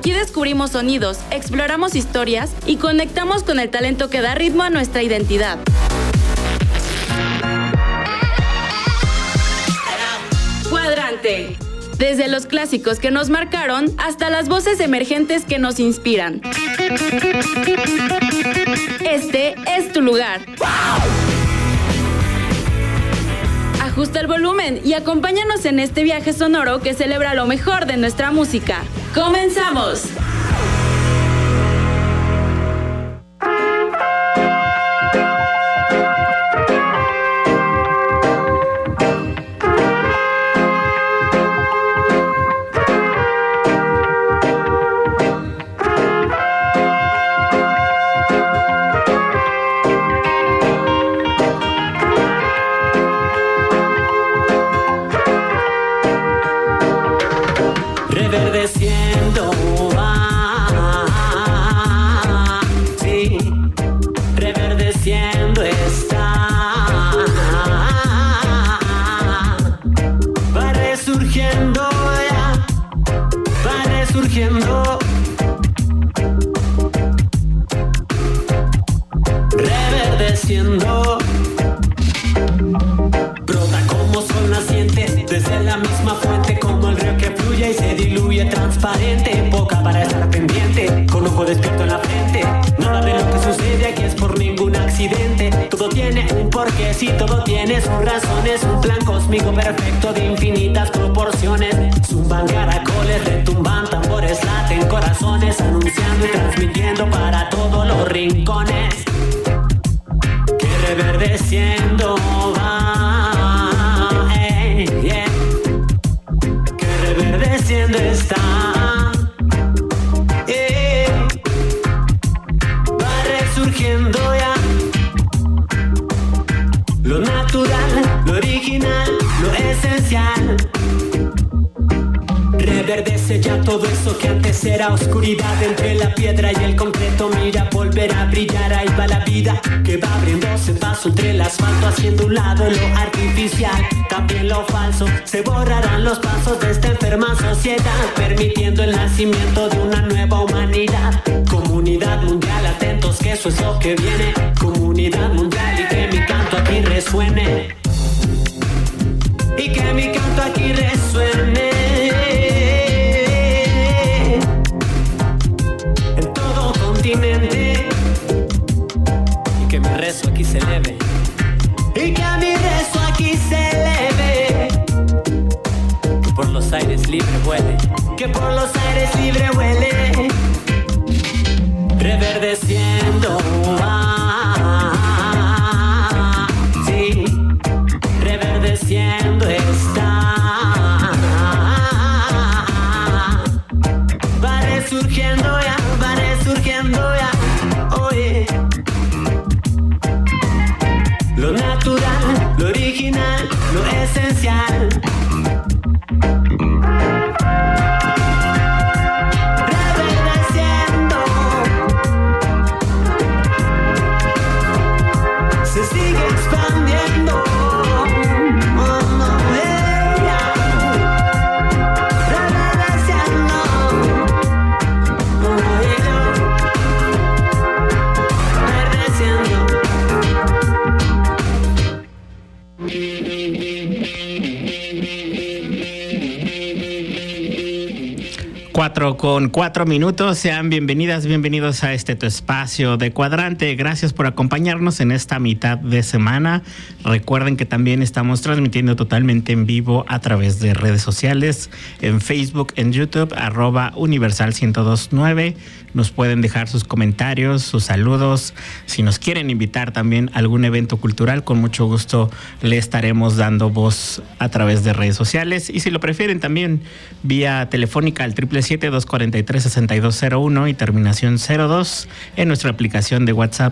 Aquí descubrimos sonidos, exploramos historias y conectamos con el talento que da ritmo a nuestra identidad. Cuadrante. Desde los clásicos que nos marcaron hasta las voces emergentes que nos inspiran. Este es tu lugar. Ajusta el volumen y acompáñanos en este viaje sonoro que celebra lo mejor de nuestra música. ¡Comenzamos! Reverdeciendo, sí, reverdeciendo está, va resurgiendo ya, va resurgiendo, reverdeciendo, brota como sol naciente desde la misma fuente, como el río que fluye y se diluye transparente, poca para estar pendiente, con ojo despierto en la frente. Nada de lo que sucede aquí es por ningún accidente. Todo tiene un porqué, sí, todo tiene sus razones. Un plan cósmico perfecto de infinitas proporciones. Zumban caracoles, retumban tambores, laten corazones, anunciando y transmitiendo para todos los rincones. Que reverdeciendo va, yeah. Reverdeciendo está, va resurgiendo ya, lo natural, lo original, lo esencial. Reverdece ya todo eso que antes era oscuridad. Entre la piedra y el concreto, mira, volverá a brillar. Ahí va la vida que va abriéndose paso entre el asfalto, haciendo un lado lo artificial, también lo falso. Se borrarán los pasos de esta enferma sociedad, permitiendo el nacimiento de una nueva humanidad. Comunidad mundial, atentos que eso es lo que viene. Comunidad mundial, y que mi canto aquí resuene. Y que mi canto aquí resuene. Y que mi rezo aquí se eleve. Y que mi rezo aquí se eleve. Que por los aires libre vuele. Que por los aires libre vuele. Reverdeciendo, sí, reverdeciendo está. Va resurgiendo ya, va resurgiendo ya. Oye, lo natural, lo original, lo esencial. Reverdeciendo, se sigue expandiendo. Con 4 minutos, sean bienvenidas, bienvenidos a este tu espacio de Cuadrante. Gracias por acompañarnos en esta mitad de semana. Recuerden que también estamos transmitiendo totalmente en vivo a través de redes sociales, en Facebook, en YouTube, @Universal1029. Nos pueden dejar sus comentarios, sus saludos. Si nos quieren invitar también a algún evento cultural, con mucho gusto le estaremos dando voz a través de redes sociales. Y si lo prefieren también vía telefónica al 777-243-6201 y terminación 02, en nuestra aplicación de WhatsApp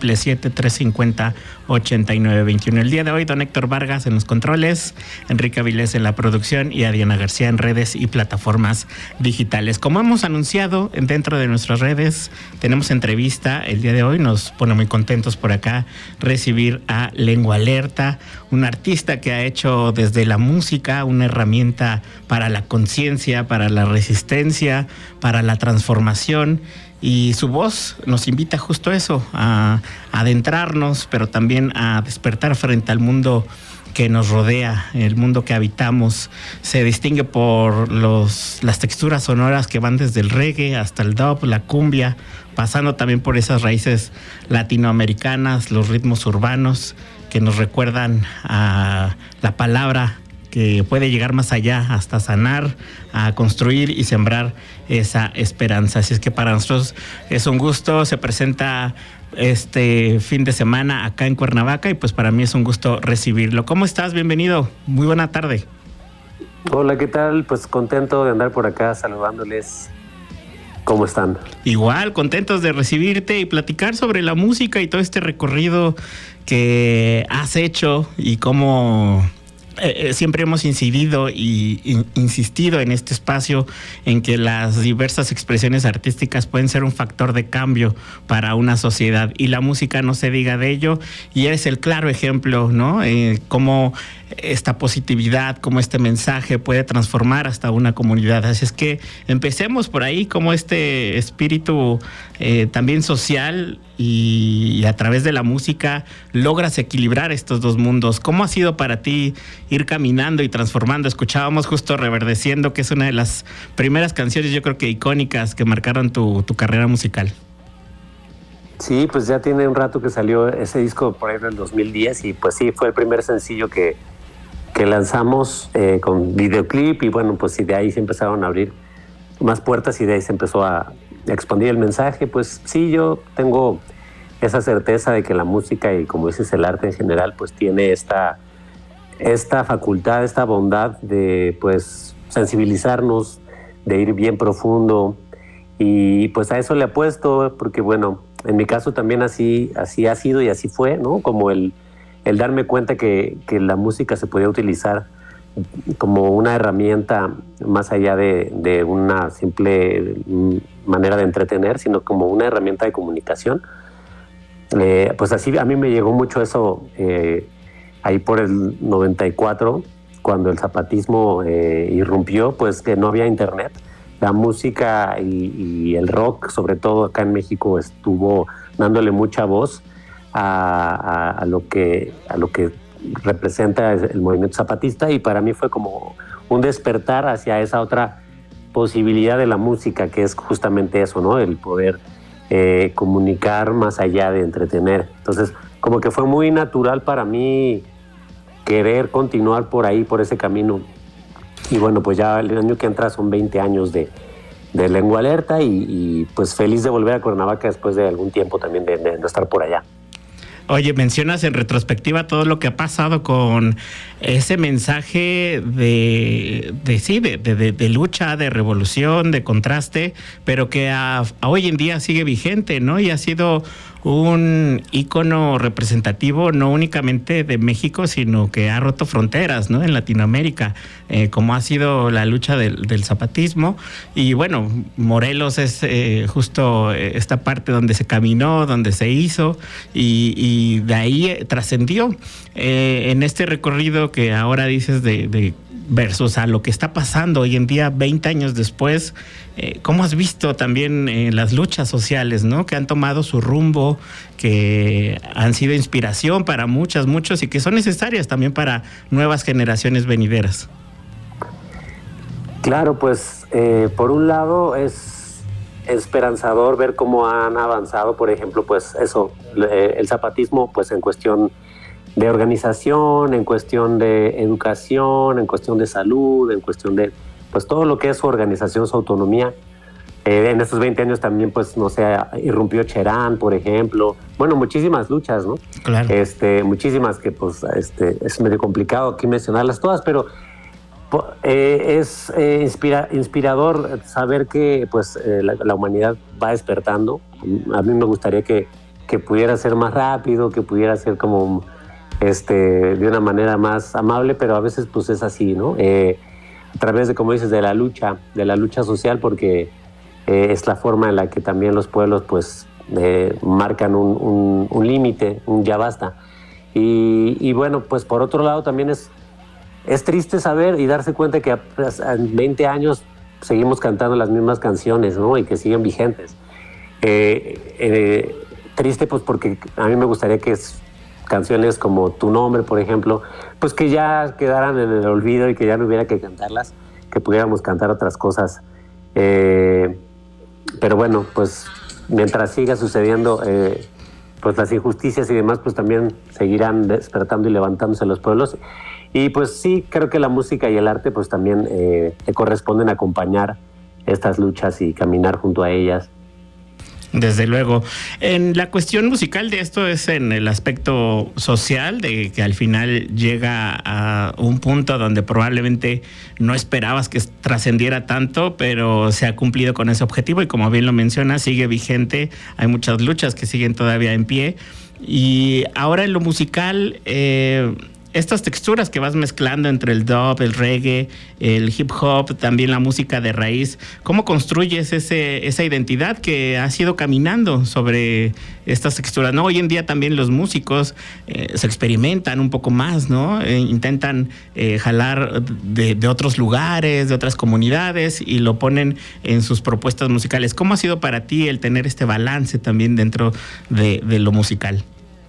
777-350-8921. El día de hoy, don Héctor Vargas en los controles, Enrique Avilés en la producción y a Diana García en redes y plataformas digitales. Como hemos anunciado dentro de nuestras redes, tenemos entrevista el día de hoy. Nos pone muy contentos por acá recibir a Lengua Alerta, un artista que ha hecho desde la música una herramienta para la conciencia, para la resistencia, resistencia, para la transformación. Y su voz nos invita justo a eso, a adentrarnos, pero también a despertar frente al mundo que nos rodea, el mundo que habitamos. Se distingue por las texturas sonoras que van desde el reggae hasta el dub, la cumbia, pasando también por esas raíces latinoamericanas, los ritmos urbanos que nos recuerdan a la palabra que puede llegar más allá, hasta sanar, a construir y sembrar esa esperanza. Así es que para nosotros es un gusto. Se presenta este fin de semana acá en Cuernavaca y pues para mí es un gusto recibirlo. ¿Cómo estás? Bienvenido. Muy buena tarde. Hola, ¿qué tal? Pues contento de andar por acá saludándoles. ¿Cómo están? Igual, contentos de recibirte y platicar sobre la música y todo este recorrido que has hecho y cómo siempre hemos incidido y insistido en este espacio en que las diversas expresiones artísticas pueden ser un factor de cambio para una sociedad, y la música no se diga de ello, y eres el claro ejemplo, ¿no? Cómo esta positividad, cómo este mensaje puede transformar hasta una comunidad. Así es que empecemos por ahí, como este espíritu también social y a través de la música logras equilibrar estos dos mundos. ¿Cómo ha sido para ti ir caminando y transformando? Escuchábamos justo Reverdeciendo, que es una de las primeras canciones, yo creo que icónicas, que marcaron tu carrera musical. Sí, pues ya tiene un rato que salió ese disco por ahí del 2010 y pues sí, fue el primer sencillo que lanzamos con videoclip, y bueno, pues sí, de ahí se empezaron a abrir más puertas y de ahí se empezó a expandir el mensaje. Pues sí, yo tengo esa certeza de que la música y, como dices, el arte en general, pues tiene esta facultad, esta bondad de pues sensibilizarnos, de ir bien profundo, y pues a eso le apuesto, porque bueno, en mi caso también así ha sido y así fue, ¿no? Como el darme cuenta que la música se podía utilizar como una herramienta más allá de una simple manera de entretener, sino como una herramienta de comunicación. Pues así a mí me llegó mucho eso ahí por el 94, cuando el zapatismo irrumpió, pues que no había internet. La música y el rock, sobre todo acá en México, estuvo dándole mucha voz a lo que representa el movimiento zapatista, y para mí fue como un despertar hacia esa otra posibilidad de la música, que es justamente eso, ¿no? El poder comunicar más allá de entretener. Entonces, como que fue muy natural para mí querer continuar por ahí, por ese camino. Y bueno, pues ya el año que entra son 20 años de Lengua Alerta, y pues feliz de volver a Cuernavaca después de algún tiempo también de no estar por allá. Oye, mencionas en retrospectiva todo lo que ha pasado con ese mensaje de lucha, de revolución, de contraste, pero que a hoy en día sigue vigente, ¿no? Y ha sido un ícono representativo no únicamente de México, sino que ha roto fronteras, ¿no? En Latinoamérica, como ha sido la lucha del zapatismo. Y bueno, Morelos es justo esta parte donde se caminó, donde se hizo, y de ahí trascendió en este recorrido que ahora dices de versus a lo que está pasando hoy en día, 20 años después. ¿Cómo has visto también las luchas sociales, ¿no? Que han tomado su rumbo, que han sido inspiración para muchos, y que son necesarias también para nuevas generaciones venideras? Claro, pues por un lado es esperanzador ver cómo han avanzado, por ejemplo, pues eso, el zapatismo, pues en cuestión de organización, en cuestión de educación, en cuestión de salud, en cuestión de pues todo lo que es su organización, su autonomía. En estos 20 años también, pues, no sé, irrumpió Cherán, por ejemplo. Bueno, muchísimas luchas, ¿no? Claro. Muchísimas que, pues, es medio complicado aquí mencionarlas todas, pero es inspirador saber que, pues, la humanidad va despertando. A mí me gustaría que pudiera ser más rápido, que pudiera ser como de una manera más amable, pero a veces, pues, es así, ¿no? A través de, como dices, de la lucha social, porque es la forma en la que también los pueblos pues marcan un límite, un ya basta. Y bueno, pues por otro lado también es triste saber y darse cuenta que en 20 años seguimos cantando las mismas canciones, ¿no? Y que siguen vigentes. Triste, pues, porque a mí me gustaría que canciones como Tu Nombre, por ejemplo, pues que ya quedaran en el olvido y que ya no hubiera que cantarlas, que pudiéramos cantar otras cosas. Pero bueno, pues mientras siga sucediendo pues las injusticias y demás, pues también seguirán despertando y levantándose los pueblos. Y pues sí, creo que la música y el arte pues también te corresponden acompañar estas luchas y caminar junto a ellas. Desde luego. En la cuestión musical de esto es en el aspecto social, de que al final llega a un punto donde probablemente no esperabas que trascendiera tanto, pero se ha cumplido con ese objetivo y como bien lo mencionas, sigue vigente. Hay muchas luchas que siguen todavía en pie. Y ahora en lo musical, estas texturas que vas mezclando entre el dub, el reggae, el hip hop, también la música de raíz, ¿cómo construyes esa identidad que has ido caminando sobre estas texturas, ¿no? Hoy en día también los músicos se experimentan un poco más, ¿no? Intentan jalar de otros lugares, de otras comunidades y lo ponen en sus propuestas musicales. ¿Cómo ha sido para ti el tener este balance también dentro de lo musical?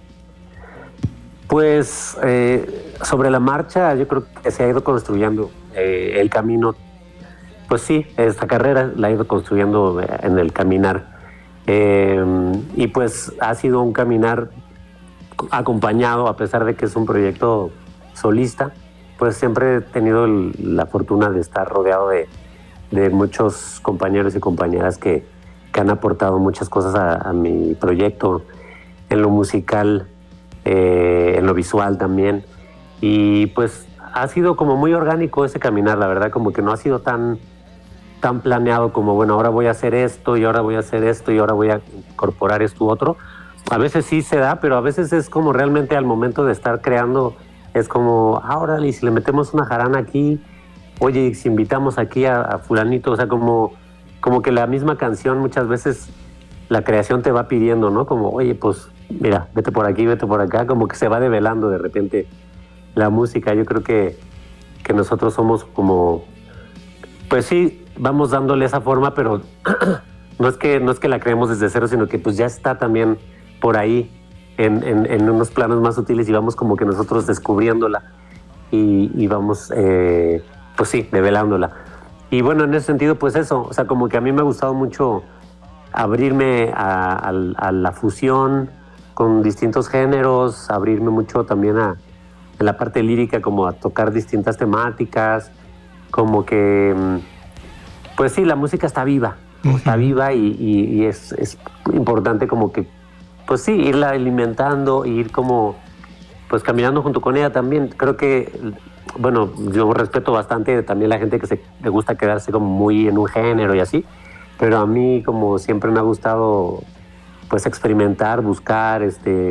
Pues sobre la marcha yo creo que se ha ido construyendo el camino. Pues sí, esta carrera la ha ido construyendo en el caminar. Y pues ha sido un caminar acompañado, a pesar de que es un proyecto solista, pues siempre he tenido la fortuna de estar rodeado de muchos compañeros y compañeras que han aportado muchas cosas a mi proyecto, en lo musical, en lo visual también. Y pues ha sido como muy orgánico ese caminar, la verdad, como que no ha sido tan planeado como, bueno, ahora voy a hacer esto y ahora voy a hacer esto y ahora voy a incorporar esto u otro. A veces sí se da, pero a veces es como realmente al momento de estar creando, es como, ahora y si le metemos una jarana aquí, oye, y si invitamos aquí a fulanito, o sea, como que la misma canción muchas veces la creación te va pidiendo, ¿no? Como, oye, pues mira, vete por aquí, vete por acá, como que se va develando de repente la música. Yo creo que nosotros somos como, pues sí, vamos dándole esa forma, pero no es que la creemos desde cero, sino que pues ya está también por ahí en unos planos más sutiles y vamos como que nosotros descubriéndola y vamos, pues sí, develándola. Y bueno, en ese sentido, pues eso, o sea, como que a mí me ha gustado mucho abrirme a la fusión con distintos géneros, abrirme mucho también en la parte lírica, como a tocar distintas temáticas, como que, pues sí, la música está viva, está viva y es importante como que, pues sí, irla alimentando, ir como, pues caminando junto con ella también. Creo que, bueno, yo respeto bastante también la gente que le gusta quedarse como muy en un género y así, pero a mí como siempre me ha gustado pues experimentar, buscar,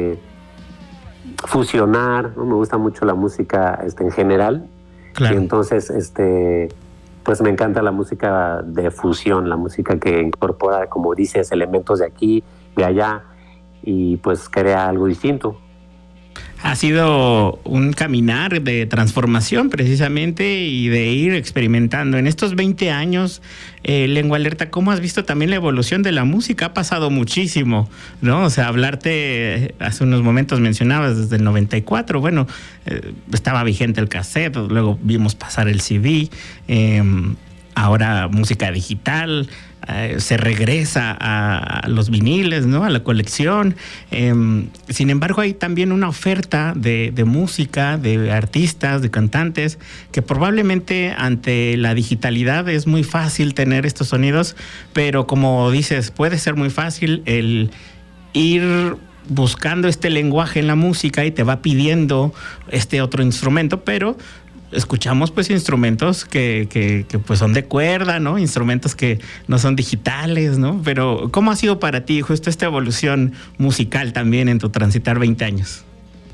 fusionar, ¿no? Me gusta mucho la música en general. Claro. Y entonces pues me encanta la música de fusión, la música que incorpora, como dices, elementos de aquí, de allá y pues crea algo distinto. Ha sido un caminar de transformación precisamente y de ir experimentando. En estos 20 años, Lengua Alerta, ¿cómo has visto también la evolución de la música? Ha pasado muchísimo, ¿no? O sea, hablarte, hace unos momentos mencionabas desde el 94, bueno, estaba vigente el cassette, luego vimos pasar el CD, ahora música digital, se regresa a los viniles, ¿no? A la colección. Sin embargo, hay también una oferta de música, de artistas, de cantantes, que probablemente ante la digitalidad es muy fácil tener estos sonidos, pero como dices, puede ser muy fácil el ir buscando este lenguaje en la música y te va pidiendo este otro instrumento, pero escuchamos pues instrumentos que pues son de cuerda, ¿no? Instrumentos que no son digitales, ¿no? Pero ¿cómo ha sido para ti justo esta evolución musical también en tu transitar 20 años?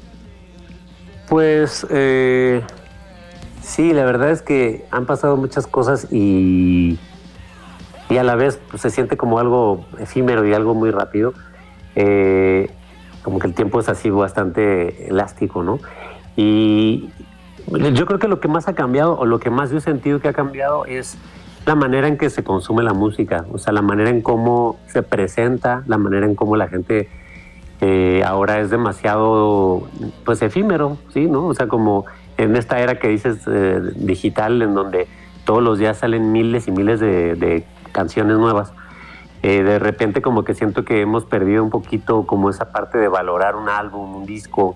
Pues sí, la verdad es que han pasado muchas cosas y a la vez pues, se siente como algo efímero y algo muy rápido. Como que el tiempo es así bastante elástico, ¿no? Y yo creo que lo que más ha cambiado, o lo que más yo he sentido que ha cambiado, es la manera en que se consume la música, o sea, la manera en cómo se presenta, la manera en cómo la gente ahora es demasiado, pues, efímero, ¿sí? ¿No? O sea, como en esta era que dices digital, en donde todos los días salen miles y miles de canciones nuevas. De repente como que siento que hemos perdido un poquito como esa parte de valorar un álbum, un disco,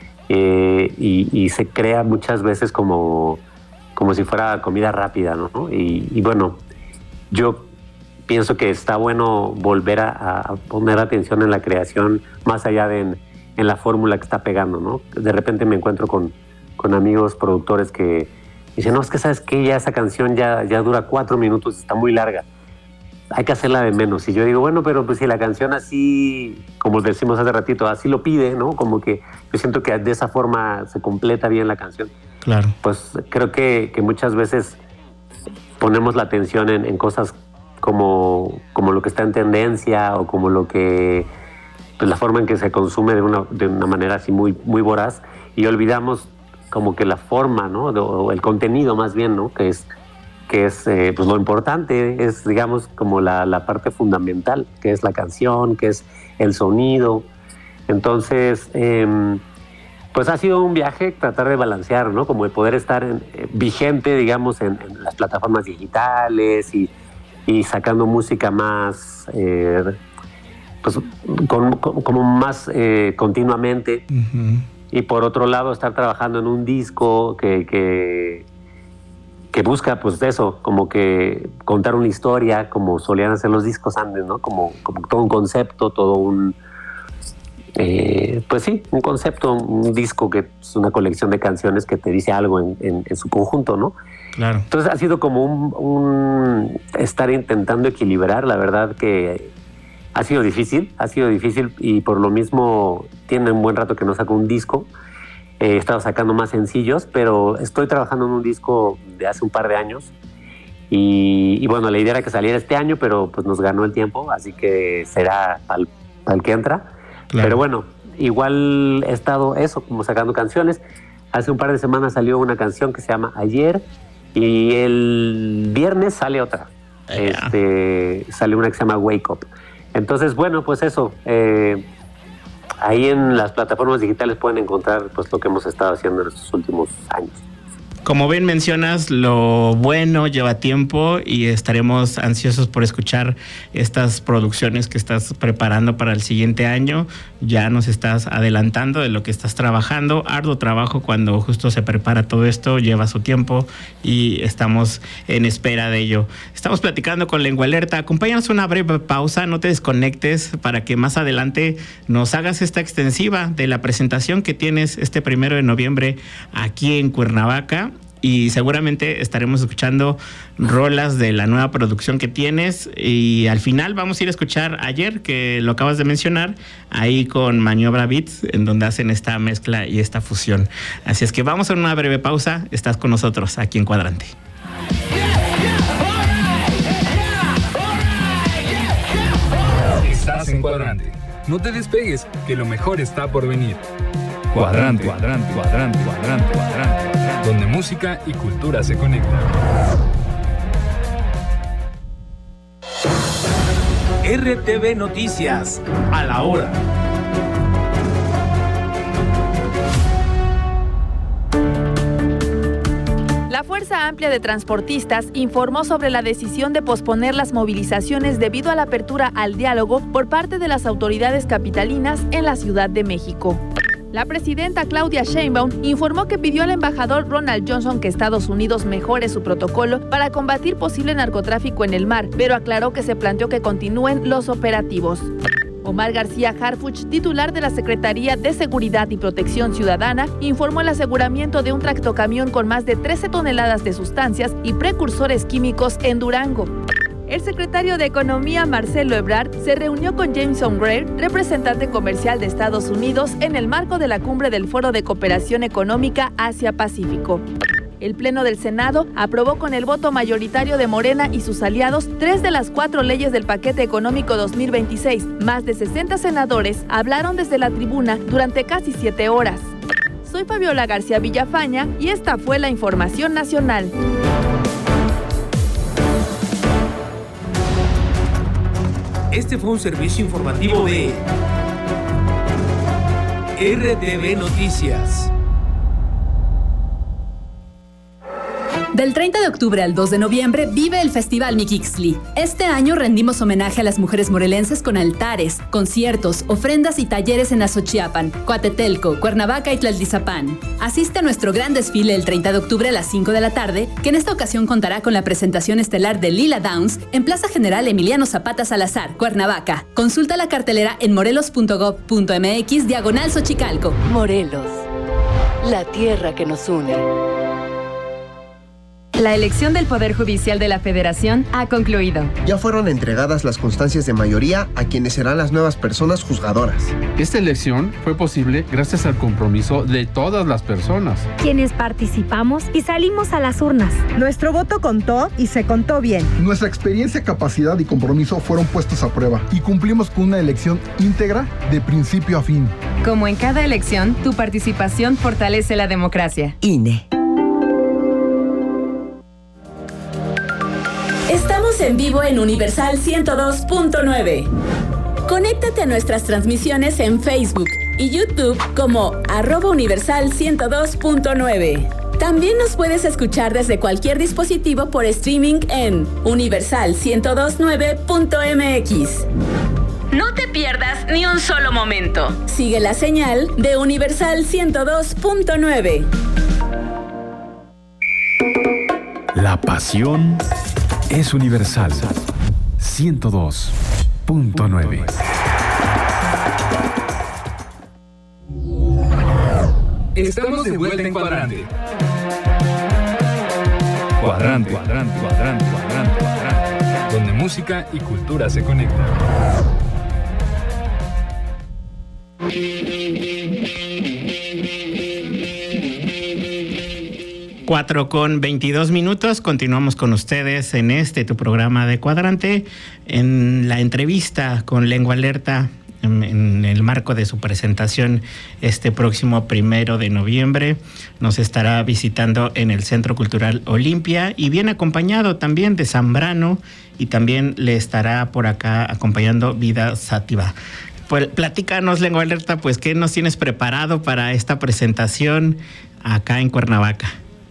y se crea muchas veces como si fuera comida rápida, ¿no? Y bueno, yo pienso que está bueno volver a poner atención en la creación, más allá de en la fórmula que está pegando, ¿no? De repente me encuentro con amigos productores que dicen, no, es que sabes que ya esa canción ya dura 4 minutos, está muy larga, hay que hacerla de menos. Y yo digo, bueno, pero pues si la canción así, como decimos hace ratito, así lo pide, ¿no? Como que yo siento que de esa forma se completa bien la canción. Claro. Pues creo que muchas veces ponemos la atención en cosas como lo que está en tendencia, o como lo que, pues la forma en que se consume de una manera así muy, muy voraz, y olvidamos como que la forma, ¿no? O el contenido más bien, ¿no? Que es pues lo importante, es, digamos, como la parte fundamental, que es la canción, que es el sonido. Entonces, pues ha sido un viaje tratar de balancear, ¿no? Como el poder estar vigente, digamos, en las plataformas digitales y sacando música más, pues como más continuamente. Uh-huh. Y por otro lado, estar trabajando en un disco que busca, pues eso, como que contar una historia, como solían hacer los discos antes, ¿no? Como todo un concepto, todo un... pues sí, un concepto, un disco que es una colección de canciones que te dice algo en su conjunto, ¿no? Claro. Entonces ha sido como un estar intentando equilibrar. La verdad que ha sido difícil y por lo mismo tiene un buen rato que no saco un disco. He estado sacando más sencillos, pero estoy trabajando en un disco de hace un par de años y bueno, la idea era que saliera este año, pero pues nos ganó el tiempo, así que será al que entra. Claro. Pero bueno, igual he estado eso, como sacando canciones. Hace un par de semanas salió una canción que se llama Ayer y el viernes sale otra. Sale una que se llama Wake Up. Entonces, bueno, pues eso. Ahí en las plataformas digitales pueden encontrar pues lo que hemos estado haciendo en estos últimos años. Como bien mencionas, lo bueno lleva tiempo y estaremos ansiosos por escuchar estas producciones que estás preparando para el siguiente año. Ya nos estás adelantando de lo que estás trabajando. Arduo trabajo cuando justo se prepara todo esto, lleva su tiempo y estamos en espera de ello. Estamos platicando con Lengua Alerta. Acompáñanos una breve pausa, no te desconectes para que más adelante nos hagas esta extensiva de la presentación que tienes este 1 de noviembre aquí en Cuernavaca. Y seguramente estaremos escuchando rolas de la nueva producción que tienes. Y al final vamos a ir a escuchar Ayer, que lo acabas de mencionar, ahí con Maniobra Beats, en donde hacen esta mezcla y esta fusión. Así es que vamos a una breve pausa. Estás con nosotros aquí en Cuadrante. Estás en Cuadrante. No te despegues, que lo mejor está por venir. Cuadrante, cuadrante, cuadrante, cuadrante, cuadrante, donde música y cultura se conectan. RTV Noticias, a la hora. La Fuerza Amplia de Transportistas informó sobre la decisión de posponer las movilizaciones debido a la apertura al diálogo por parte de las autoridades capitalinas en la Ciudad de México. La presidenta Claudia Sheinbaum informó que pidió al embajador Ronald Johnson que Estados Unidos mejore su protocolo para combatir posible narcotráfico en el mar, pero aclaró que se planteó que continúen los operativos. Omar García Harfuch, titular de la Secretaría de Seguridad y Protección Ciudadana, informó el aseguramiento de un tractocamión con más de 13 toneladas de sustancias y precursores químicos en Durango. El secretario de Economía, Marcelo Ebrard, se reunió con Jameson Greer, representante comercial de Estados Unidos, en el marco de la cumbre del Foro de Cooperación Económica Asia-Pacífico. El Pleno del Senado aprobó con el voto mayoritario de Morena y sus aliados 3 de las 4 leyes del paquete económico 2026. Más de 60 senadores hablaron desde la tribuna durante casi 7 horas. Soy Fabiola García Villafaña y esta fue la información nacional. Este fue un servicio informativo de RTV Noticias. Del 30 de octubre al 2 de noviembre vive el Festival Mixquihtli. Este año rendimos homenaje a las mujeres morelenses con altares, conciertos, ofrendas y talleres en Azochiapan, Coatetelco, Cuernavaca y Tlaltizapán. Asiste a nuestro gran desfile el 30 de octubre a las 5 de la tarde, que en esta ocasión contará con la presentación estelar de Lila Downs en Plaza General Emiliano Zapata Salazar, Cuernavaca. Consulta la cartelera en morelos.gov.mx/Xochicalco. Morelos, la tierra que nos une. La elección del Poder Judicial de la Federación ha concluido. Ya fueron entregadas las constancias de mayoría a quienes serán las nuevas personas juzgadoras. Esta elección fue posible gracias al compromiso de todas las personas, quienes participamos y salimos a las urnas. Nuestro voto contó y se contó bien. Nuestra experiencia, capacidad y compromiso fueron puestos a prueba y cumplimos con una elección íntegra de principio a fin. Como en cada elección, tu participación fortalece la democracia. INE. Estamos en vivo en Universal 102.9. Conéctate a nuestras transmisiones en Facebook y YouTube como @Universal 102.9. También nos puedes escuchar desde cualquier dispositivo por streaming en universal1029.mx. No te pierdas ni un solo momento. Sigue la señal de Universal 102.9. La pasión es Universal 102.9. Estamos de vuelta en Cuadrante. Cuadrante, cuadrante, cuadrante, cuadrante, cuadrante. Donde música y cultura se conectan. 4:22. Continuamos con ustedes en tu programa de Cuadrante, en la entrevista con Lengua Alerta, en el marco de su presentación este próximo 1 de noviembre. Nos estará visitando en el Centro Cultural Olimpia y viene acompañado también de Zambrano, y también le estará por acá acompañando Vida Sativa. Pues platícanos, Lengua Alerta, pues ¿qué nos tienes preparado para esta presentación acá en Cuernavaca?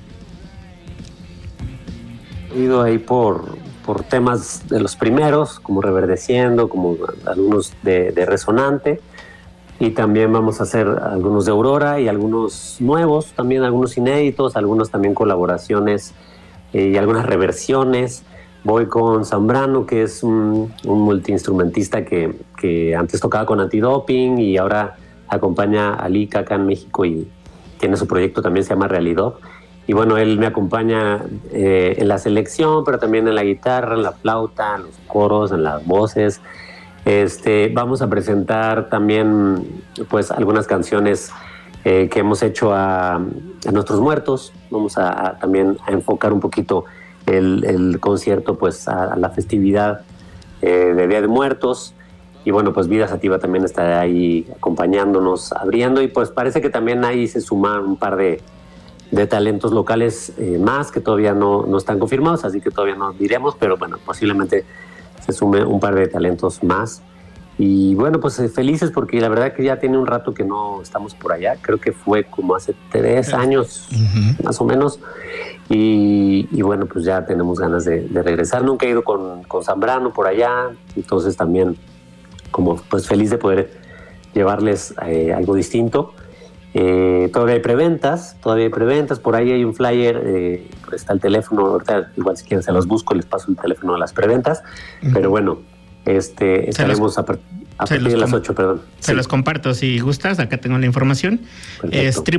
He ido ahí por temas de los primeros, como Reverdeciendo, como algunos de Resonante, y también vamos a hacer algunos de Aurora y algunos nuevos, también algunos inéditos, algunos también colaboraciones y algunas reversiones. Voy con Zambrano, que es un multiinstrumentista que antes tocaba con Antidoping y ahora acompaña a Lika acá en México y tiene su proyecto también, se llama Realidad. Y bueno, él me acompaña en la selección, pero también en la guitarra, en la flauta, en los coros, en las voces. Vamos a presentar también pues algunas canciones que hemos hecho a nuestros muertos. Vamos también a enfocar un poquito el concierto pues a la festividad de Día de Muertos. Y bueno, pues Vida Sativa también está ahí acompañándonos, abriendo, y pues parece que también ahí se suman un par de talentos locales más que todavía no están confirmados, así que todavía no diremos, pero bueno, posiblemente se sume un par de talentos más. Y bueno, pues felices porque la verdad que ya tiene un rato que no estamos por allá, creo que fue como hace 3 años más o menos, y bueno, pues ya tenemos ganas de regresar. Nunca he ido con Zambrano por allá, entonces también como pues feliz de poder llevarles algo distinto. Todavía hay preventas, por ahí hay un flyer, está el teléfono, ahorita igual si quieren se los busco, les paso el teléfono de las preventas, pero bueno, estaremos a partir de las 8, perdón. Se los comparto si gustas, acá tengo la información. Perfecto. Es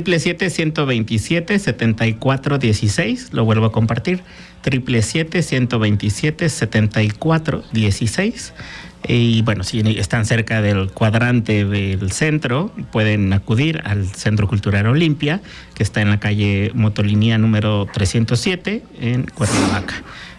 777-127-7416, lo vuelvo a compartir, 777-127-7416. Y bueno, si están cerca del cuadrante del centro, pueden acudir al Centro Cultural Olimpia, que está en la calle Motolinia número 307 en Cuernavaca.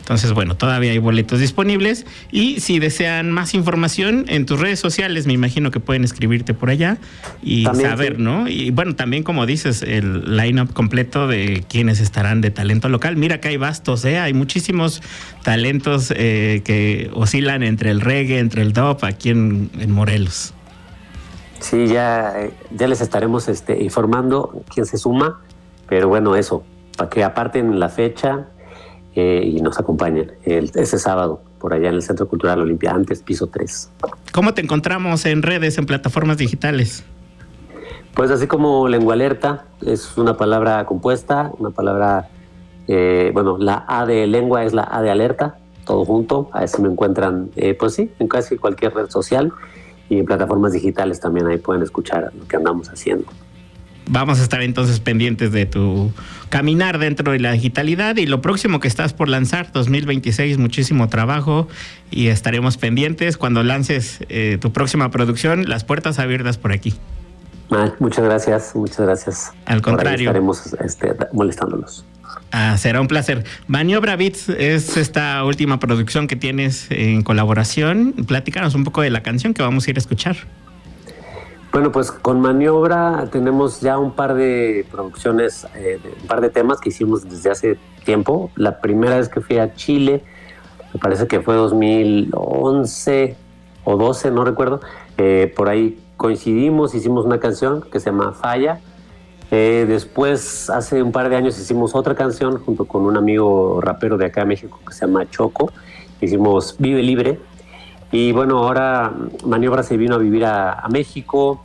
Entonces, bueno, todavía hay boletos disponibles y si desean más información en tus redes sociales, me imagino que pueden escribirte por allá y también, saber, sí, ¿no? Y bueno, también como dices, el line-up completo de quienes estarán de talento local. Mira que hay bastos, hay muchísimos talentos que oscilan entre el reggae, entre el dub aquí en Morelos. Sí, ya les estaremos informando quién se suma, pero bueno, eso, para que aparten la fecha y nos acompañen ese sábado por allá en el Centro Cultural Olimpia, antes piso 3. ¿Cómo te encontramos en redes, en plataformas digitales? Pues así como Lengua Alerta, es una palabra compuesta, una palabra, la A de lengua es la A de alerta, todo junto. A eso me encuentran, pues sí, en casi cualquier red social y en plataformas digitales también, ahí pueden escuchar lo que andamos haciendo. Vamos a estar entonces pendientes de tu caminar dentro de la digitalidad y lo próximo que estás por lanzar, 2026, muchísimo trabajo y estaremos pendientes cuando lances tu próxima producción, las puertas abiertas por aquí. Muchas gracias. Al contrario. Estaremos molestándolos. Será un placer. Maniobra Beats es esta última producción que tienes en colaboración. Platícanos un poco de la canción que vamos a ir a escuchar. Bueno, pues con Maniobra tenemos ya un par de producciones, un par de temas que hicimos desde hace tiempo. La primera vez que fui a Chile, me parece que fue 2011 o 12, no recuerdo. Por ahí coincidimos, hicimos una canción que se llama Falla. Después, hace un par de años, hicimos otra canción junto con un amigo rapero de acá de México que se llama Choco. Hicimos Vive Libre. Y bueno, ahora Maniobra se vino a vivir a México.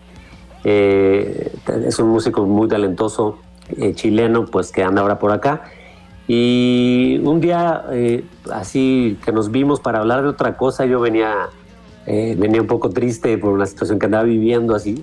Es un músico muy talentoso, chileno, pues que anda ahora por acá. Y un día, así que nos vimos para hablar de otra cosa, yo venía un poco triste por una situación que andaba viviendo así,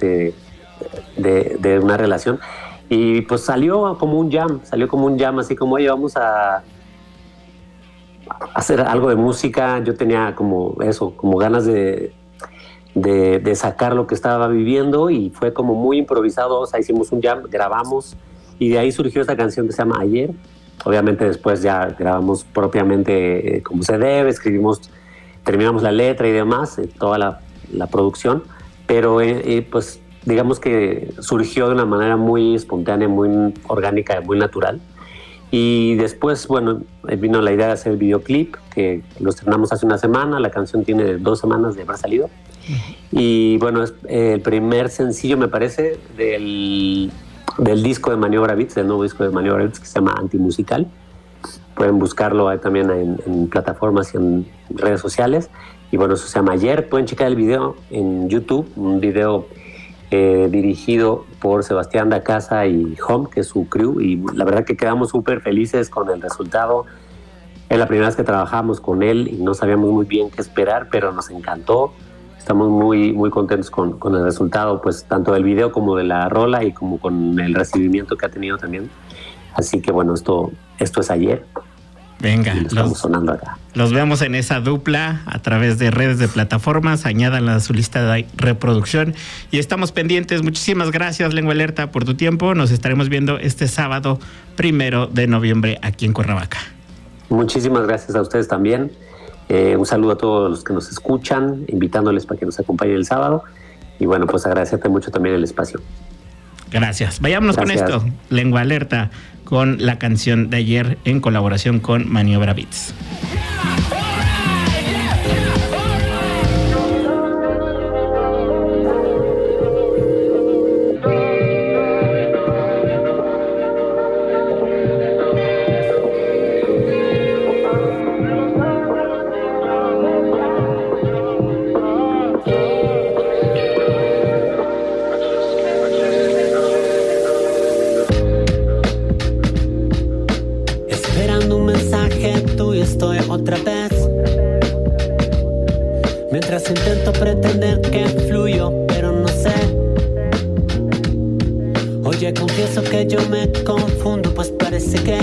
de una relación. Y pues salió como un jam, así como, oye, vamos a hacer algo de música. Yo tenía como ganas de sacar lo que estaba viviendo y fue como muy improvisado. O sea, hicimos un jam, grabamos y de ahí surgió esta canción que se llama Ayer. Obviamente después ya grabamos propiamente como se debe, terminamos la letra y demás, toda la producción, pero pues digamos que surgió de una manera muy espontánea, muy orgánica, muy natural. Y después, bueno, vino la idea de hacer el videoclip, que lo estrenamos hace una semana. La canción tiene 2 semanas de haber salido. Y bueno, es el primer sencillo, me parece, del disco de Maniobra Beats, del nuevo disco de Maniobra Beats, que se llama Antimusical. Pueden buscarlo ahí también en plataformas y en redes sociales. Y bueno, eso se llama Ayer. Pueden checar el video en YouTube, un video dirigido por Sebastián Dacasa y Home, que es su crew, y la verdad que quedamos súper felices con el resultado. Es la primera vez que trabajamos con él y no sabíamos muy bien qué esperar, pero nos encantó. Estamos muy, muy contentos con el resultado, pues tanto del video como de la rola y como con el recibimiento que ha tenido también. Así que bueno, esto es Ayer. Venga, estamos sonando acá. Los vemos en esa dupla a través de redes de plataformas, añádanla a su lista de reproducción y estamos pendientes. Muchísimas gracias, Lengua Alerta, por tu tiempo. Nos estaremos viendo este sábado 1 de noviembre aquí en Cuernavaca. Muchísimas gracias a ustedes también. Un saludo a todos los que nos escuchan, invitándoles para que nos acompañen el sábado. Y bueno, pues agradecerte mucho también el espacio. Gracias. Vayámonos con esto. Lengua Alerta con la canción de Ayer en colaboración con Maniobra Beats. Otra vez, mientras intento pretender que fluyo, pero no sé. Oye, confieso que yo me confundo, pues parece que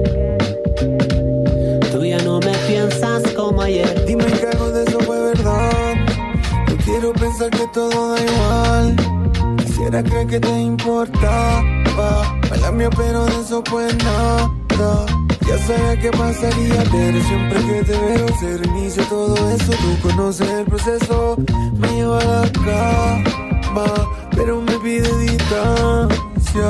tú ya no me piensas como ayer. Dime que algo de eso fue verdad. Yo quiero pensar que todo da igual. Quisiera creer que te importaba. Mala mía, pero de eso pues nada. Ya sabía que pasaría, pero siempre que te veo se reinicia todo eso. Tú conoces el proceso, me lleva a la cama, pero me pide distancia.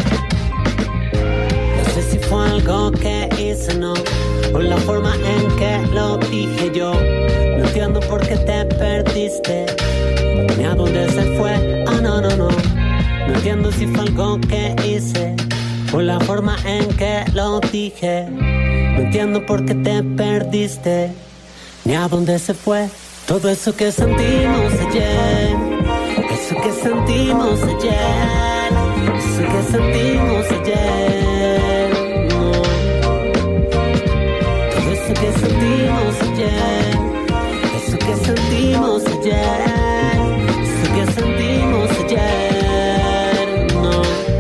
No sé si fue algo que hice, no, o la forma en que lo dije yo. No entiendo por qué te perdiste, ni a dónde se fue. Ah, no. No entiendo si fue algo que hice, o la forma en que lo dije. No entiendo por qué te perdiste, ni a dónde se fue. Todo eso que sentimos ayer, eso que sentimos ayer, eso que sentimos ayer, no. Todo eso que sentimos ayer, eso que sentimos ayer, eso que sentimos ayer, no.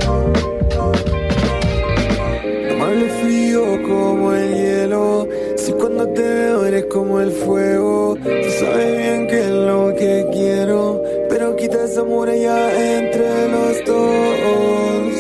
Tomarle frío como el hielo, si cuando te veo eres como el fuego. Tú sabes bien que es lo que quiero, pero quita esa muralla entre los dos.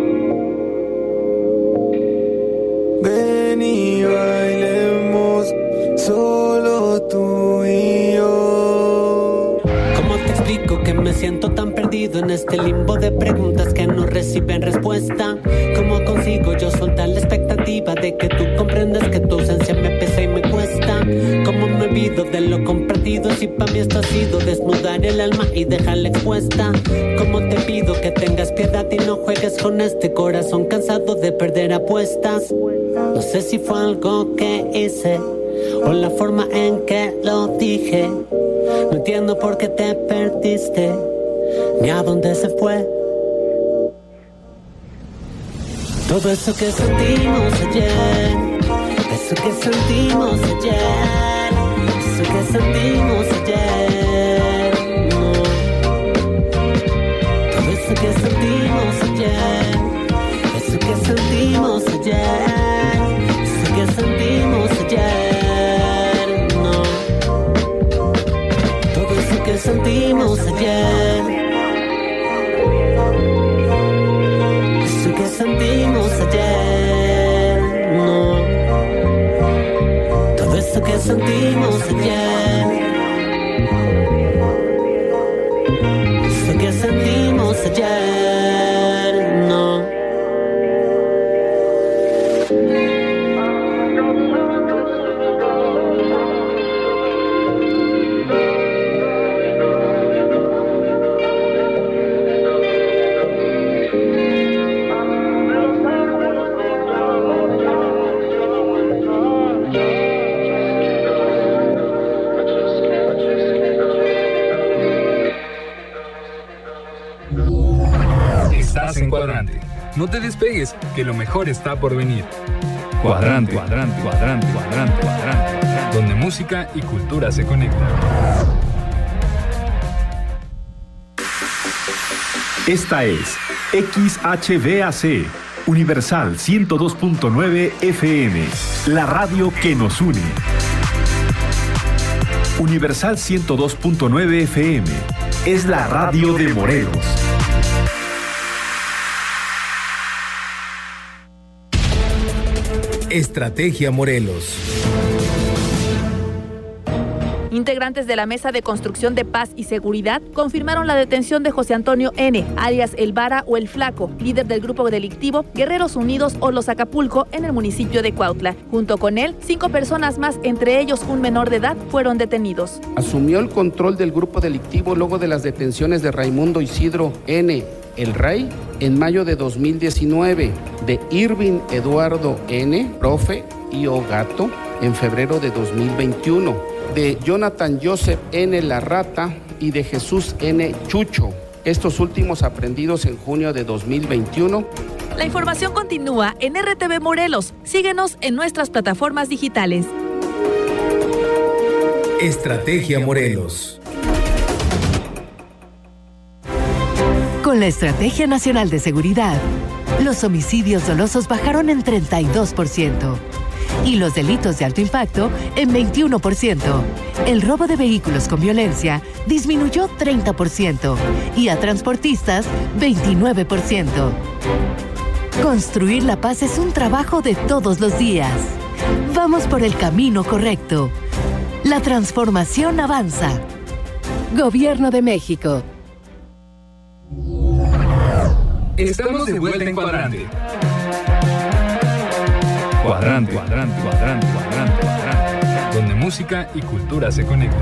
Ven y bailemos, solo tú y yo. ¿Cómo te explico que me siento tan perdido en este limbo de preguntas que no reciben respuesta? ¿Cómo consigo yo soltar la expectativa de que tú comprendas que tu ausencia me pesa y me cuesta? ¿Cómo me olvido de lo compartido si para mí esto ha sido desnudar el alma y dejarla expuesta? ¿Cómo te pido que tengas piedad y no juegues con este corazón cansado de perder apuestas? No sé si fue algo que hice o la forma en que lo dije. No entiendo por qué te perdiste, ni a dónde se fue. Todo eso que sentimos ayer, eso que sentimos ayer, eso que sentimos ayer, no. Todo eso que sentimos ayer, eso que sentimos ayer, eso que sentimos ayer, no. Todo eso que sentimos ayer, eso que sentimos ayer, no. Todo eso que sentimos ayer, eso que sentimos ayer, no. Estás en Cuadrante. No te despegues, que lo mejor está por venir. Cuadrante, cuadrante, cuadrante, cuadrante, cuadrante, donde música y cultura se conectan. Esta es XHVAC, Universal 102.9 FM, la radio que nos une. Universal 102.9 FM es la radio de Morelos. Estrategia Morelos. Integrantes de la Mesa de Construcción de Paz y Seguridad confirmaron la detención de José Antonio N., alias El Vara o El Flaco, líder del grupo delictivo Guerreros Unidos o Los Acapulco en el municipio de Cuautla. Junto con él, 5 personas más, entre ellos un menor de edad, fueron detenidos. Asumió el control del grupo delictivo luego de las detenciones de Raimundo Isidro N., El Rey, en mayo de 2019, de Irving Eduardo N., profe y o gato, en febrero de 2021, de Jonathan Joseph N. La Rata y de Jesús N. Chucho, estos últimos aprendidos en junio de 2021. La información continúa en RTV Morelos. Síguenos en nuestras plataformas digitales. Estrategia Morelos. Con la Estrategia Nacional de Seguridad, los homicidios dolosos bajaron en 32% y los delitos de alto impacto en 21%. El robo de vehículos con violencia disminuyó 30% y a transportistas 29%. Construir la paz es un trabajo de todos los días. Vamos por el camino correcto. La transformación avanza. Gobierno de México. Estamos de vuelta en Cuadrante. Cuadrante, cuadrante, cuadrante, cuadrante, cuadrante. Donde música y cultura se conectan.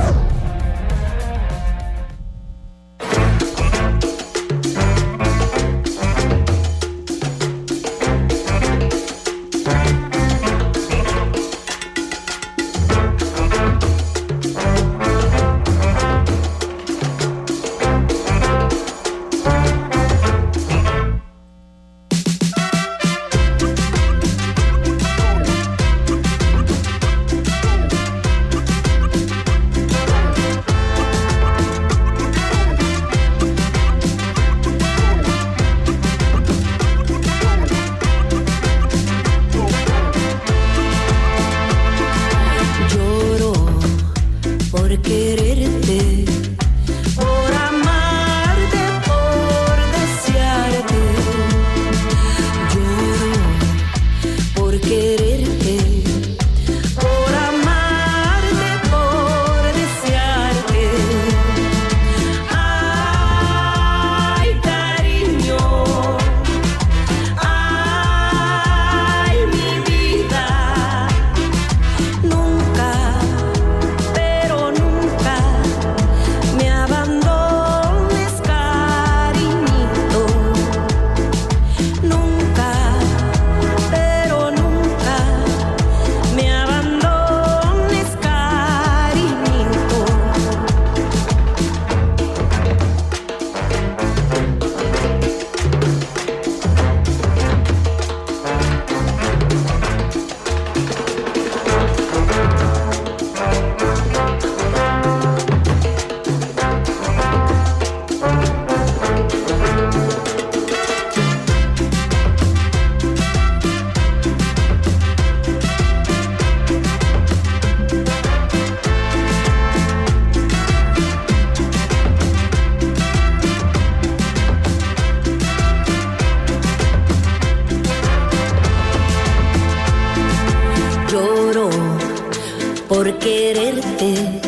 por quererte,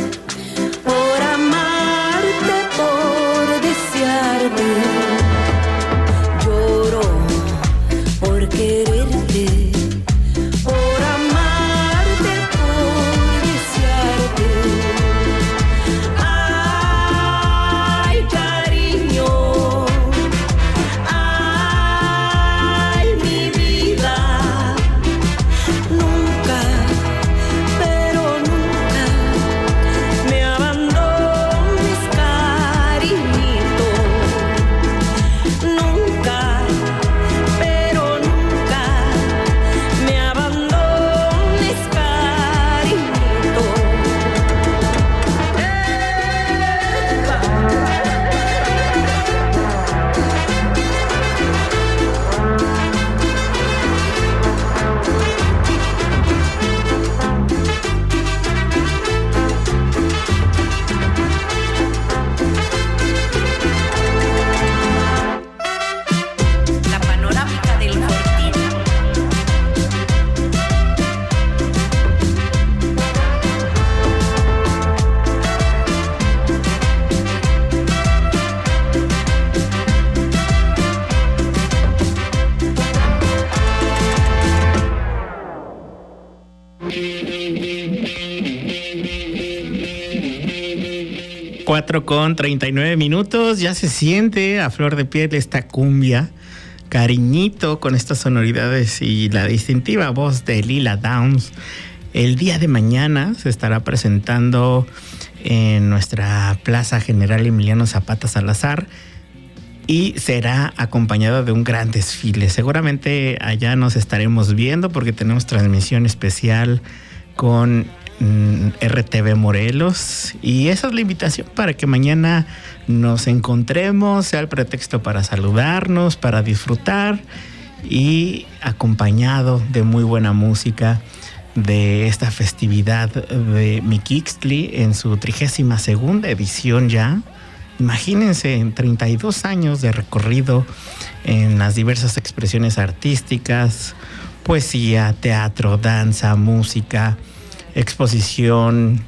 por amarte, por desearte. Lloro por quererte, por amarte, por desearte. Ay, cariño, ay, mi vida, nunca, pero nunca me abandones, cariñito. Nunca, pero nunca me abandones, cariñito. La panorámica del Fortín. Cuatro con 39 minutos, ya se siente a flor de piel esta cumbia, cariñito, con estas sonoridades y la distintiva voz de Lila Downs. El día de mañana se estará presentando en nuestra Plaza General Emiliano Zapata Salazar y será acompañado de un gran desfile. Seguramente allá nos estaremos viendo porque tenemos transmisión especial con RTV Morelos, y esa es la invitación para que mañana nos encontremos, sea el pretexto para saludarnos, para disfrutar y acompañado de muy buena música de esta festividad de Mixtli en su 32ª edición ya. imagínense, en 32 años de recorrido en las diversas expresiones artísticas, poesía, teatro, danza, música, exposición,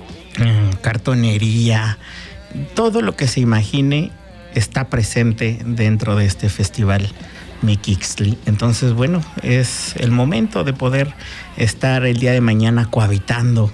cartonería, todo lo que se imagine está presente dentro de este festival Mixtli. Entonces, bueno, es el momento de poder estar el día de mañana cohabitando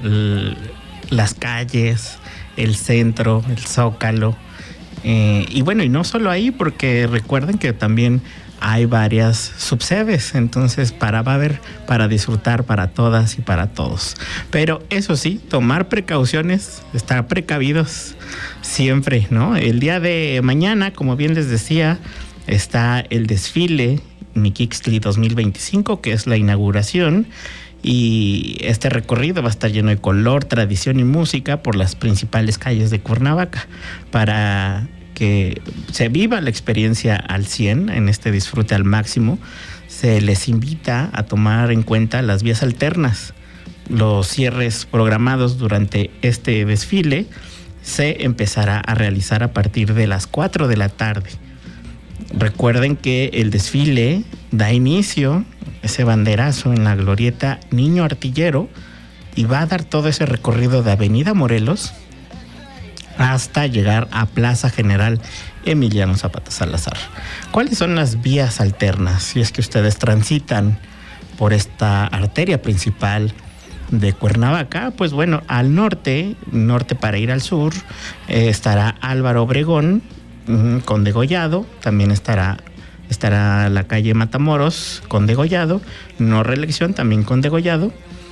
las calles, el centro, el Zócalo. Y bueno, y no solo ahí, porque recuerden que también hay varias subsedes, entonces va a haber para disfrutar para todas y para todos. Pero eso sí, tomar precauciones, estar precavidos siempre, ¿no? El día de mañana, como bien les decía, está el desfile Mixtli 2025, que es la inauguración, y este recorrido va a estar lleno de color, tradición y música por las principales calles de Cuernavaca para que se viva la experiencia al 100 en este disfrute al máximo. Se les invita a tomar en cuenta las vías alternas. Los cierres programados durante este desfile se empezará a realizar a partir de las 4 de la tarde. Recuerden que el desfile da inicio, ese banderazo, en la glorieta Niño Artillero, y va a dar todo ese recorrido de Avenida Morelos hasta llegar a Plaza General Emiliano Zapata Salazar. ¿Cuáles son las vías alternas? Si es que ustedes transitan por esta arteria principal de Cuernavaca, pues bueno, al norte para ir al sur, estará Álvaro Obregón con Degollado, también estará la calle Matamoros con Degollado, no reelección, también con Degollado.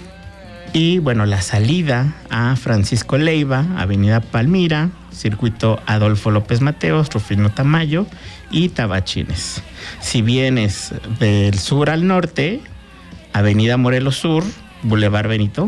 Y bueno, la salida a Francisco Leiva, Avenida Palmira, Circuito Adolfo López Mateos, Rufino Tamayo y Tabachines. Si vienes del sur al norte, Avenida Morelos Sur, Boulevard Benito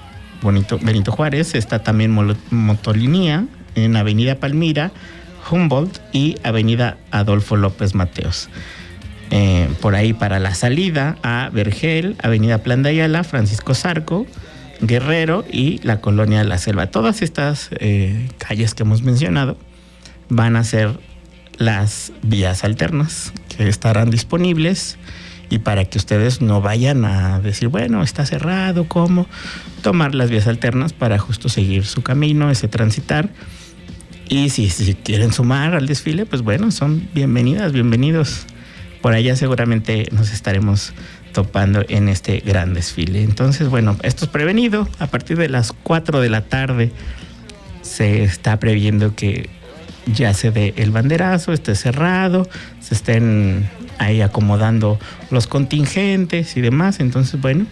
Juárez, está también Motolinía en Avenida Palmira, Humboldt y Avenida Adolfo López Mateos. Por ahí para la salida a Vergel, Avenida Plan de Ayala, Francisco Zarco, Guerrero y la Colonia La Selva. Todas estas calles que hemos mencionado van a ser las vías alternas que estarán disponibles, y para que ustedes no vayan a decir, bueno, está cerrado, ¿cómo? Tomar las vías alternas para justo seguir su camino, ese transitar. Y si quieren sumar al desfile, pues bueno, son bienvenidos. Por allá seguramente nos estaremos topando en este gran desfile. Entonces, bueno, esto es prevenido. A partir de las 4 de la tarde se está previendo que ya se dé el banderazo, esté cerrado, se estén ahí acomodando los contingentes y demás. Entonces, bueno,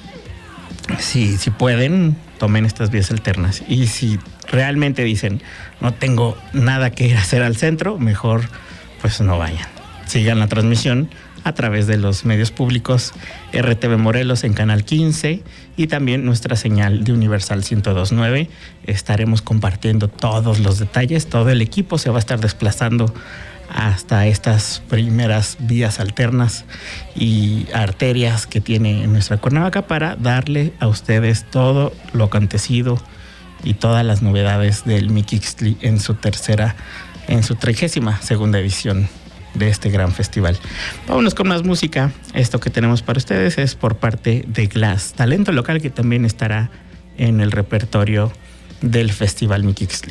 si pueden, tomen estas vías alternas. Y si realmente dicen, no tengo nada que ir a hacer al centro, mejor pues no vayan. Sigan la transmisión a través de los medios públicos, RTV Morelos en Canal 15 y también nuestra señal de Universal 102.9. Estaremos compartiendo todos los detalles. Todo el equipo se va a estar desplazando hasta estas primeras vías alternas y arterias que tiene nuestra Cuernavaca para darle a ustedes todo lo acontecido y todas las novedades del Mixtli en su 32ª edición de este gran festival. Vámonos con más música. Esto que tenemos para ustedes es por parte de Glass, talento local que también estará en el repertorio del Festival Mixtli.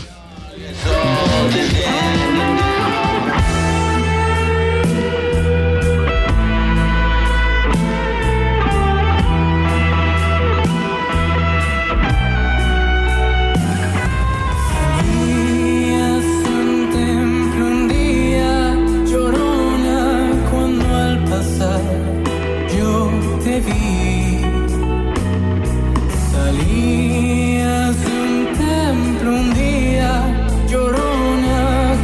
Salías de un templo un día, llorona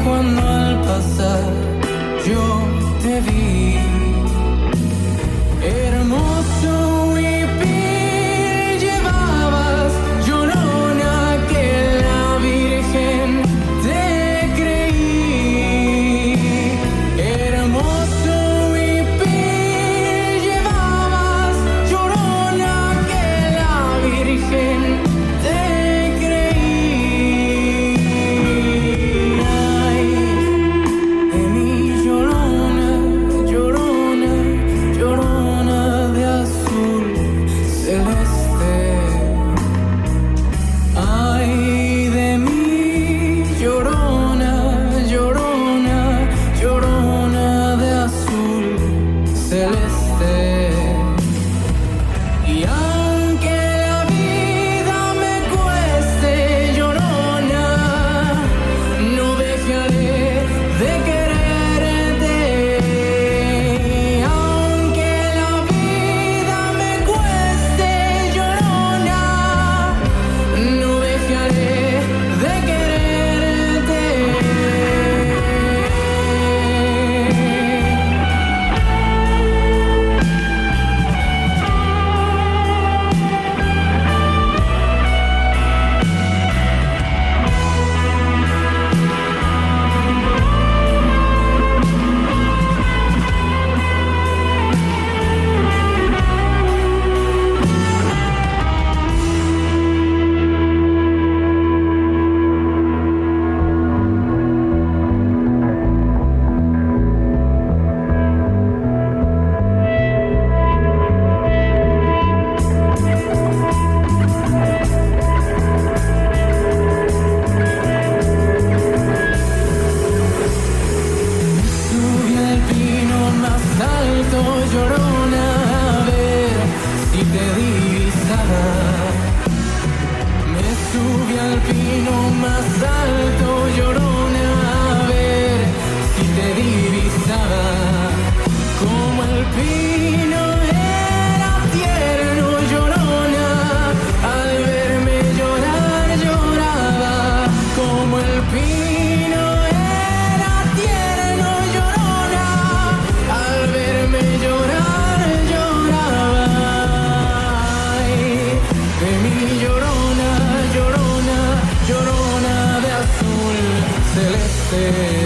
celeste.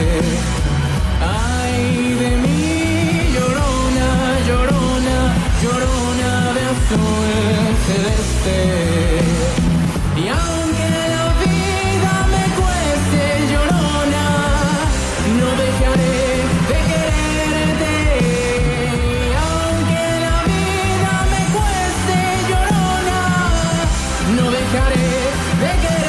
Ay de mí, llorona, llorona, llorona de azul celeste. Y aunque la vida me cueste, llorona, no dejaré de quererte. Y aunque la vida me cueste, llorona, no dejaré de quererte.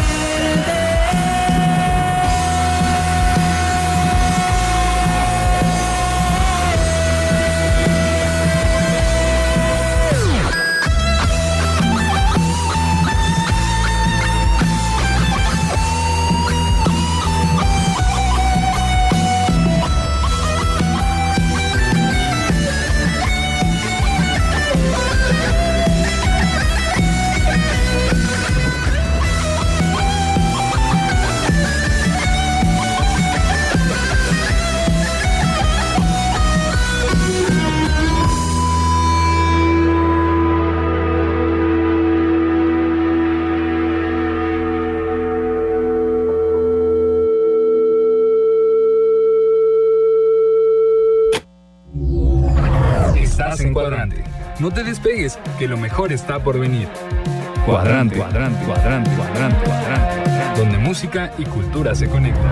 En Cuadrante. No te despegues, que lo mejor está por venir. Cuadrante, cuadrante, cuadrante, cuadrante, cuadrante, donde música y cultura se conectan.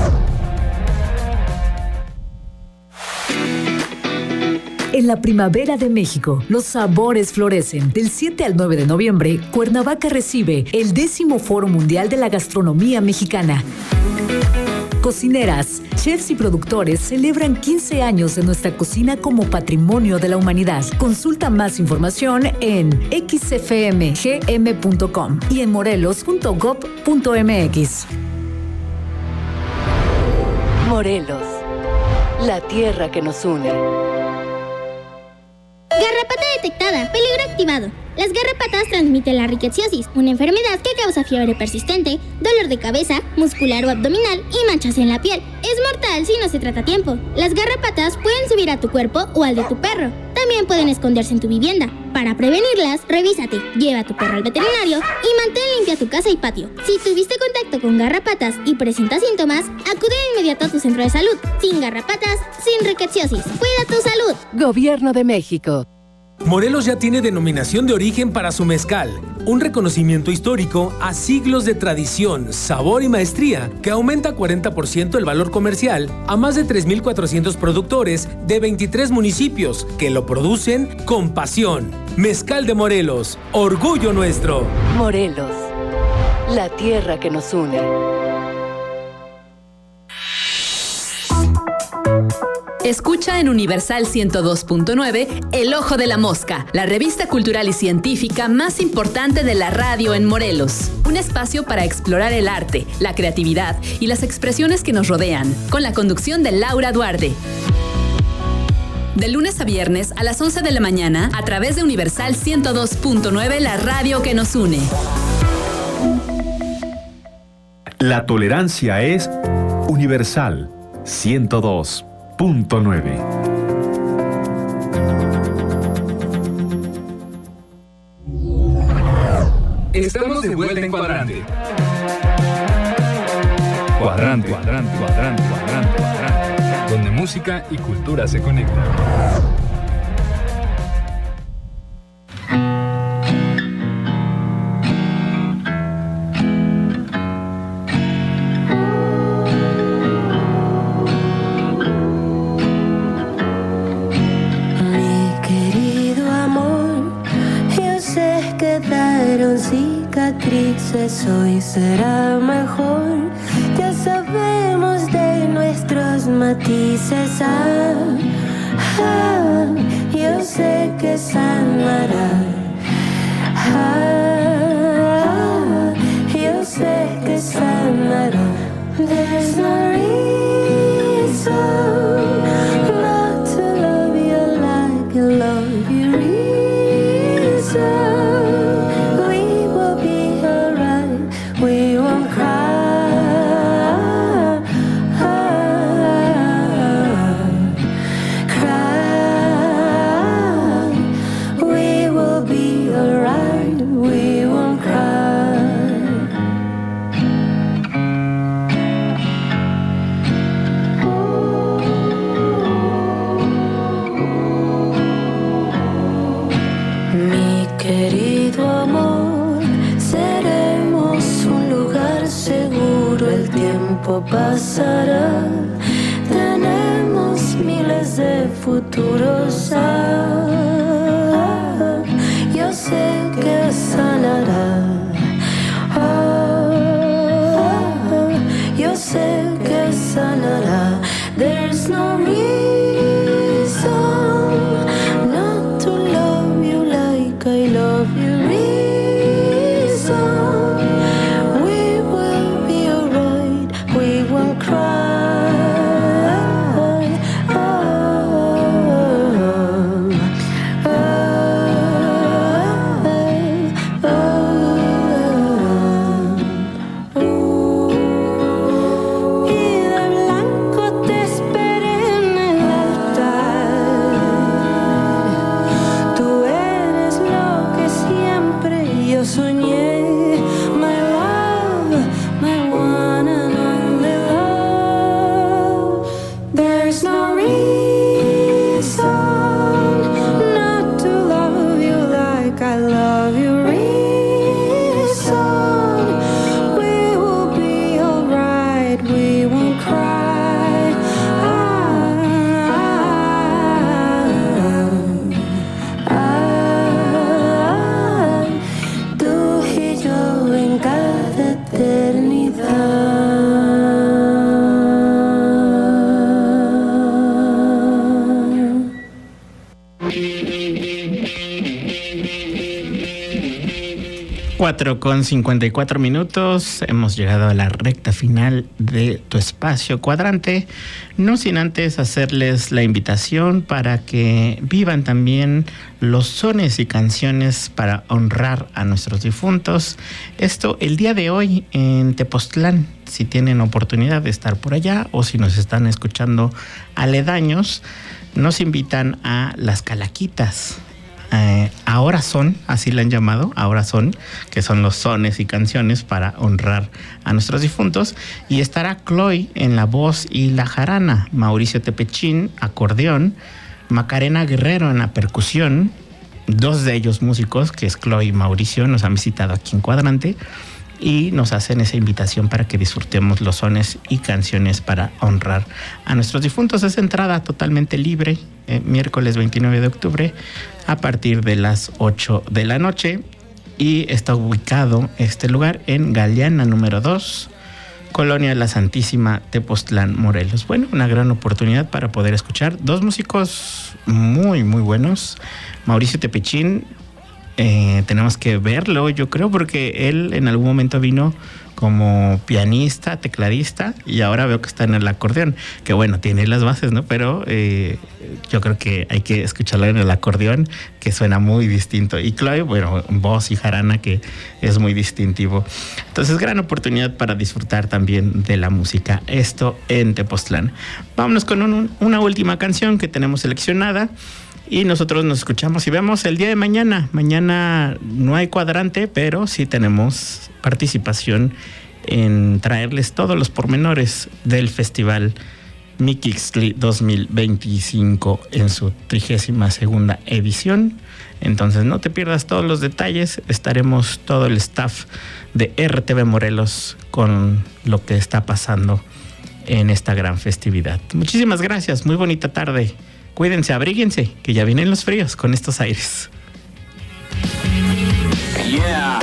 En la primavera de México, los sabores florecen. Del 7 al 9 de noviembre, Cuernavaca recibe el 10º Foro Mundial de la Gastronomía Mexicana. Cocineras, chefs y productores celebran 15 años de nuestra cocina como patrimonio de la humanidad. Consulta más información en xfmgm.com y en morelos.gov.mx. Morelos, la tierra que nos une. Garrapata detectada, peligro activado. Las garrapatas transmiten la rickettsiosis, una enfermedad que causa fiebre persistente, dolor de cabeza, muscular o abdominal y manchas en la piel. Es mortal si no se trata a tiempo. Las garrapatas pueden subir a tu cuerpo o al de tu perro. También pueden esconderse en tu vivienda. Para prevenirlas, revísate, lleva a tu perro al veterinario y mantén limpia tu casa y patio. Si tuviste contacto con garrapatas y presentas síntomas, acude de inmediato a tu centro de salud. Sin garrapatas, sin rickettsiosis. Cuida tu salud. Gobierno de México. Morelos ya tiene denominación de origen para su mezcal, un reconocimiento histórico a siglos de tradición, sabor y maestría que aumenta 40% el valor comercial a más de 3,400 productores de 23 municipios que lo producen con pasión. Mezcal de Morelos, orgullo nuestro. Morelos, la tierra que nos une. Escucha en Universal 102.9 El Ojo de la Mosca, la revista cultural y científica más importante de la radio en Morelos. Un espacio para explorar el arte, la creatividad y las expresiones que nos rodean, con la conducción de Laura Duarte. De lunes a viernes a las 11 de la mañana a través de Universal 102.9, la radio que nos une. La tolerancia es Universal 102.9. Estamos de vuelta en Cuadrante. Cuadrante, cuadrante, cuadrante, cuadrante, cuadrante, donde música y cultura se conectan. Cicatrices, hoy será mejor. Ya sabemos de nuestros matices. Yo sé que sanará. Yo sé que sanará. There's no reason not to love you like I love you. Reason. We won't cry, cry. We will be alright. We won't cry. el tiempo pasará. Tenemos miles de futuros. Yo sé que sanará. Yo sé que sanará. There's no reason not to love you like I love you. Reason we will be alright. We won't cry. Con 54 minutos, hemos llegado a la recta final de tu espacio cuadrante, no sin antes hacerles la invitación para que vivan también los sones y canciones para honrar a nuestros difuntos. Esto el día de hoy en Tepoztlán, si tienen oportunidad de estar por allá o si nos están escuchando aledaños, nos invitan a las calaquitas. Ahora son, así la han llamado, ahora son, que son los sones y canciones para honrar a nuestros difuntos, y estará Chloe en la voz y la jarana, Mauricio Tepechín, acordeón, Macarena Guerrero en la percusión, dos de ellos músicos, que es Chloe y Mauricio, nos han visitado aquí en Cuadrante y nos hacen esa invitación para que disfrutemos los sones y canciones para honrar a nuestros difuntos. Es entrada totalmente libre, miércoles 29 de octubre a partir de las 8 de la noche, y está ubicado este lugar en Galeana número 2, Colonia La Santísima, Tepoztlán, Morelos. Bueno, una gran oportunidad para poder escuchar dos músicos muy, muy buenos. Mauricio Tepechín, tenemos que verlo, yo creo, porque él en algún momento vino como pianista, tecladista, y ahora veo que está en el acordeón, que bueno, tiene las bases, ¿no? Pero yo creo que hay que escucharlo en el acordeón, que suena muy distinto. Y Chloe, bueno, voz y jarana, que es muy distintivo. Entonces, gran oportunidad para disfrutar también de la música. Esto en Tepoztlán. Vámonos con una última canción que tenemos seleccionada. Y nosotros nos escuchamos y vemos el día de mañana. Mañana no hay cuadrante, pero sí tenemos participación en traerles todos los pormenores del Festival Mixli 2025 en su 32ª edición. Entonces no te pierdas todos los detalles. Estaremos todo el staff de RTV Morelos con lo que está pasando en esta gran festividad. Muchísimas gracias, muy bonita tarde. Cuídense, abríguense, que ya vienen los fríos con estos aires. Yeah,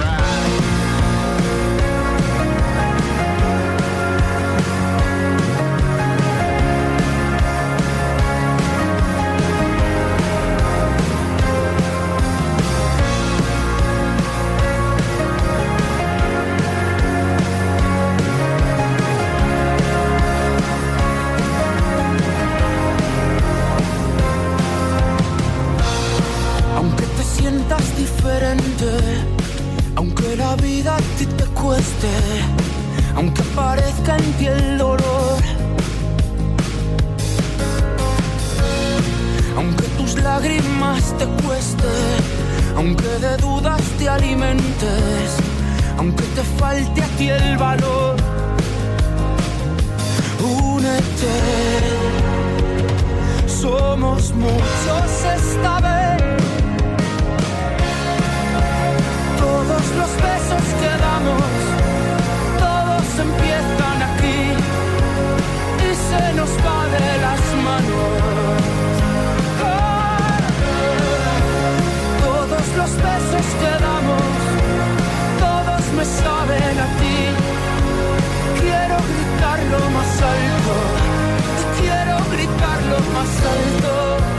aunque la vida a ti te cueste, aunque aparezca en ti el dolor, aunque tus lágrimas te cueste, aunque de dudas te alimentes, aunque te falte a ti el valor, únete, somos muchos esta vez. Todos los besos que damos, todos empiezan saben a ti. Quiero gritarlo más alto, quiero gritarlo más alto.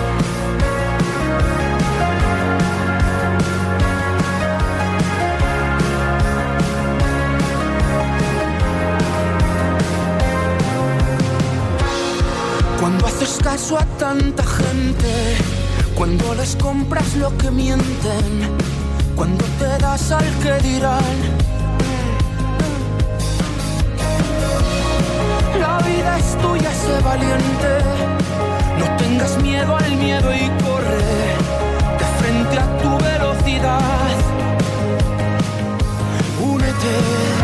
Cuando haces caso a tanta gente, cuando les compras lo que mienten, cuando te das al que dirán. La vida es tuya, sé valiente, no tengas miedo al miedo y corre de frente a tu velocidad. Únete,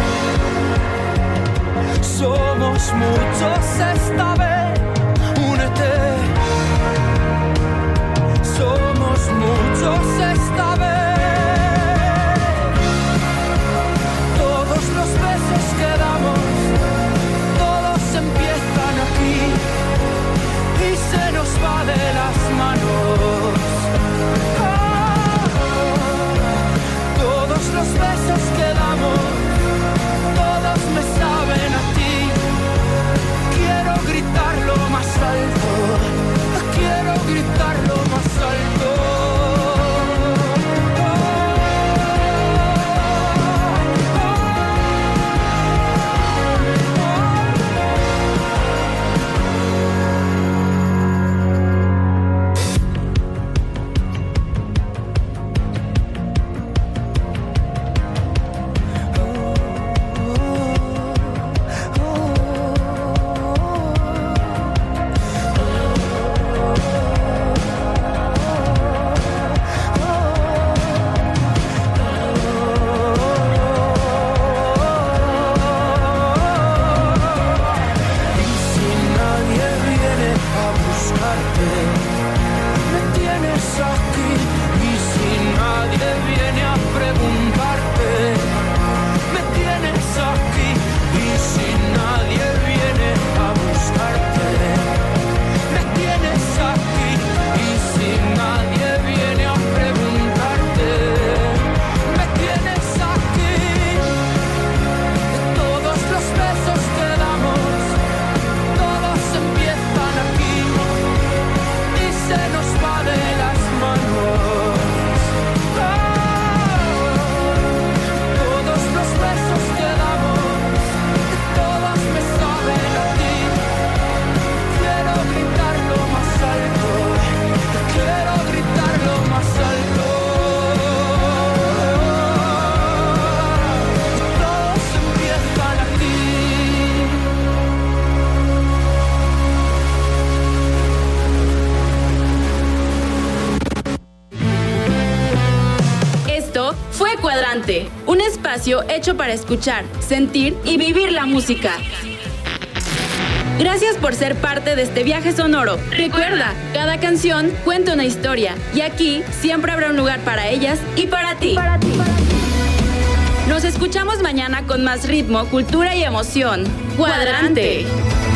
somos muchos esta vez. Únete, somos muchos esta vez. Todos los besos que damos, todos empiezan aquí y se nos va de las manos. Todos los besos que damos, todos me saben a ti. Quiero gritarlo más alto, quiero gritarlo más alto. Un espacio hecho para escuchar, sentir y vivir la música. Gracias por ser parte de este viaje sonoro. Recuerda, cada canción cuenta una historia y aquí siempre habrá un lugar para ellas y para ti. Nos escuchamos mañana con más ritmo, cultura y emoción. Cuadrante.